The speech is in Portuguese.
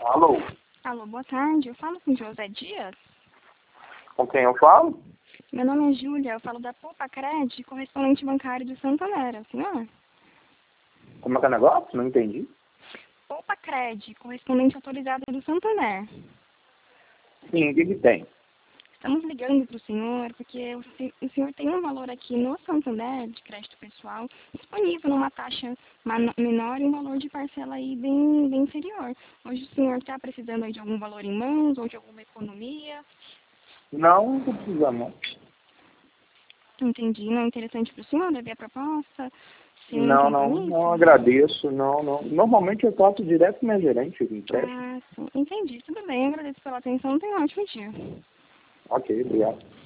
Alô? Alô, boa tarde. Eu falo com José Dias. Com quem eu falo? Meu nome é Júlia. Eu falo da Poupa Cred, correspondente bancário do Santander, é o senhor? Como é que é o negócio? Não entendi. Poupa Cred, correspondente autorizada do Santander. Sim, o que que tem? Estamos ligando para o senhor porque o senhor tem um valor aqui no Santander de crédito pessoal disponível numa taxa menor e um valor de parcela aí bem inferior. Hoje o senhor está precisando aí de algum valor em mãos ou de alguma economia? Não, não tô precisando, não. Entendi. Não é interessante para o senhor ver a proposta? Sem Não compromisso? agradeço, não. Normalmente eu trato direto com minha gerente de empréstimo. Ah, sim. Entendi. Tudo bem. Agradeço pela atenção. Tenha um ótimo dia. Ok, obrigado.